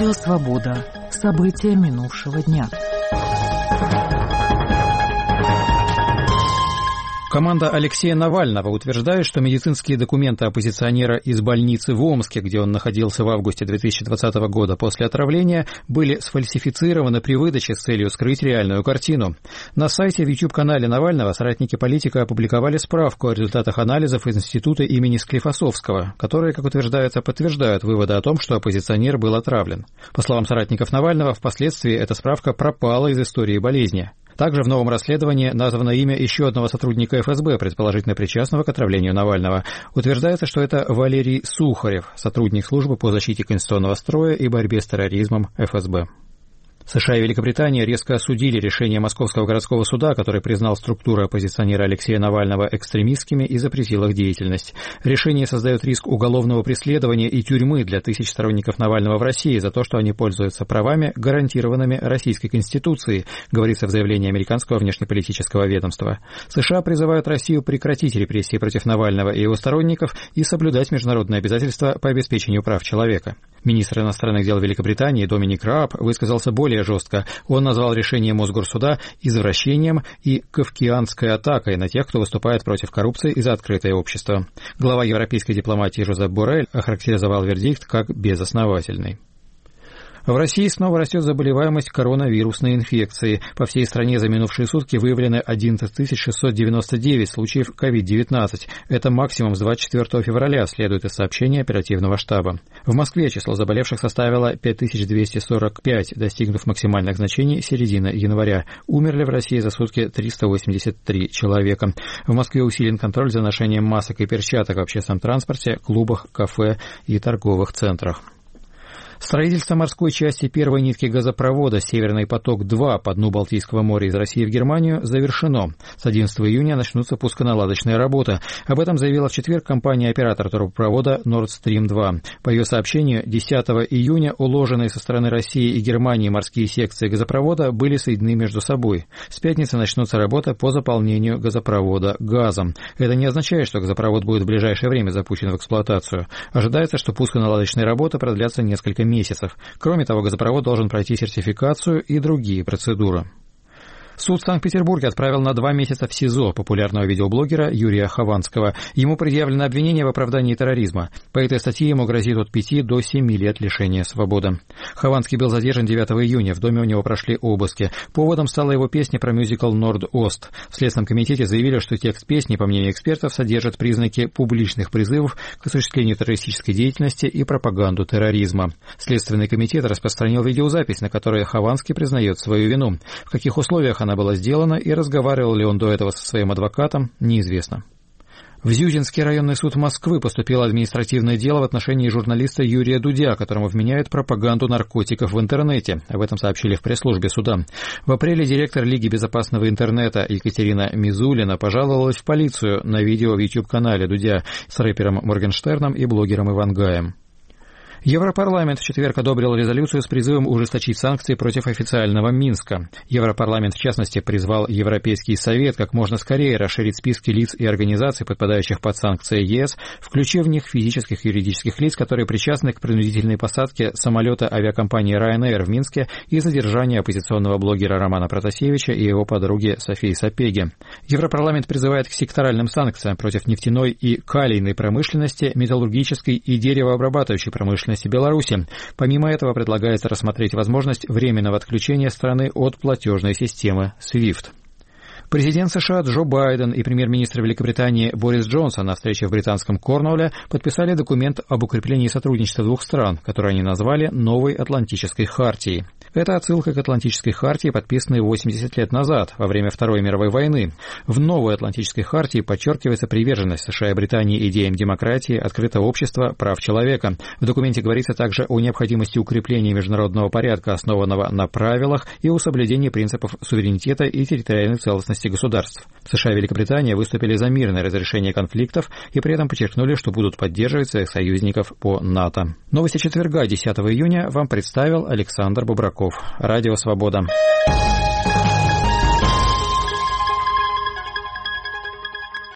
Радио «Свобода». События минувшего дня. Команда Алексея Навального утверждает, что медицинские документы оппозиционера из больницы в Омске, где он находился в августе 2020 года после отравления, были сфальсифицированы при выдаче с целью скрыть реальную картину. На сайте в YouTube-канале Навального соратники политика опубликовали справку о результатах анализов из института имени Склифосовского, которые, как утверждается, подтверждают выводы о том, что оппозиционер был отравлен. По словам соратников Навального, впоследствии эта справка пропала из истории болезни. Также в новом расследовании названо имя еще одного сотрудника ФСБ, предположительно причастного к отравлению Навального. Утверждается, что это Валерий Сухарев, сотрудник службы по защите конституционного строя и борьбе с терроризмом ФСБ. США и Великобритания резко осудили решение Московского городского суда, который признал структуры оппозиционера Алексея Навального экстремистскими и запретил их деятельность. Решение создает риск уголовного преследования и тюрьмы для тысяч сторонников Навального в России за то, что они пользуются правами, гарантированными Российской Конституцией, говорится в заявлении американского внешнеполитического ведомства. США призывают Россию прекратить репрессии против Навального и его сторонников и соблюдать международные обязательства по обеспечению прав человека. Министр иностранных дел Великобритании Доминик Рааб высказался более жестко. Он назвал решение Мосгорсуда извращением и кафкианской атакой на тех, кто выступает против коррупции и за открытое общество. Глава европейской дипломатии Жозеп Боррель охарактеризовал вердикт как безосновательный. В России снова растет заболеваемость коронавирусной инфекцией. По всей стране за минувшие сутки выявлены 11 699 случаев COVID-19. Это максимум с 24 февраля, следует из сообщения оперативного штаба. В Москве число заболевших составило 5245, достигнув максимальных значений середины января. Умерли в России за сутки 383 человека. В Москве усилен контроль за ношением масок и перчаток в общественном транспорте, клубах, кафе и торговых центрах. Строительство морской части первой нитки газопровода «Северный поток-2» по дну Балтийского моря из России в Германию завершено. С 11 июня начнутся пусконаладочные работы. Об этом заявила в четверг компания-оператор трубопровода Nord Stream 2. По ее сообщению, 10 июня уложенные со стороны России и Германии морские секции газопровода были соединены между собой. С пятницы начнутся работы по заполнению газопровода газом. Это не означает, что газопровод будет в ближайшее время запущен в эксплуатацию. Ожидается, что пусконаладочные работы продлятся несколько месяцев. Кроме того, газопровод должен пройти сертификацию и другие процедуры. Суд в Санкт-Петербурге отправил на 2 месяца в СИЗО популярного видеоблогера Юрия Хованского. Ему предъявлено обвинение в оправдании терроризма. По этой статье ему грозит от 5 до 7 лет лишения свободы. Хованский был задержан 9 июня. В доме у него прошли обыски. Поводом стала его песня про мюзикл «Норд-Ост». В Следственном комитете заявили, что текст песни, по мнению экспертов, содержит признаки публичных призывов к осуществлению террористической деятельности и пропаганду терроризма. Следственный комитет распространил видеозапись, на которой Хованский признает свою вину. В каких условиях она была сделана и разговаривал ли он до этого со своим адвокатом, неизвестно. В Зюзинский районный суд Москвы поступило административное дело в отношении журналиста Юрия Дудя, которому вменяют пропаганду наркотиков в интернете. Об этом сообщили в пресс-службе суда. В апреле директор Лиги безопасного интернета Екатерина Мизулина пожаловалась в полицию на видео в YouTube-канале Дудя с рэпером Моргенштерном и блогером Ивангаем. Европарламент в четверг одобрил резолюцию с призывом ужесточить санкции против официального Минска. Европарламент, в частности, призвал Европейский Совет как можно скорее расширить списки лиц и организаций, подпадающих под санкции ЕС, включив в них физических и юридических лиц, которые причастны к принудительной посадке самолета авиакомпании Ryanair в Минске и задержанию оппозиционного блогера Романа Протасевича и его подруги Софии Сапеги. Европарламент призывает к секторальным санкциям против нефтяной и калийной промышленности, металлургической и деревообрабатывающей промышленности Беларуси. Помимо этого, предлагается рассмотреть возможность временного отключения страны от платежной системы SWIFT. Президент США Джо Байден и премьер-министр Великобритании Борис Джонсон на встрече в британском Корнуолле подписали документ об укреплении сотрудничества двух стран, который они назвали «Новой Атлантической хартией». Это отсылка к Атлантической хартии, подписанной 80 лет назад, во время Второй мировой войны. В Новой Атлантической хартии подчеркивается приверженность США и Британии идеям демократии, открытого общества, прав человека. В документе говорится также о необходимости укрепления международного порядка, основанного на правилах, и о соблюдении принципов суверенитета и территориальной целостности государств. США и Великобритания выступили за мирное разрешение конфликтов и при этом подчеркнули, что будут поддерживать своих союзников по НАТО. Новости четверга, 10 июня, вам представил Александр Бубраков. Радио «Свобода».